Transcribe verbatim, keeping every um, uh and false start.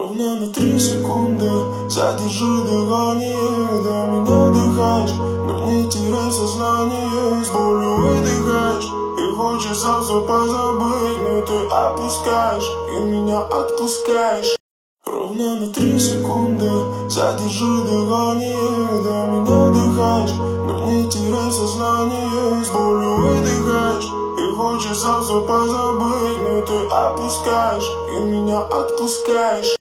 Ровно на три секунды задержи дыхание. До меня дыхаешь, но не теряй сознание. С болью выдыхаешь и хочется все позабыть, но ты опускаешь и меня отпускаешь. Ровно на три секунды задержи дыхание. До меня дыхаешь, но не теряй сознание. С болью выдыхаешь и хочется все позабыть, но ты опускаешь и меня отпускаешь.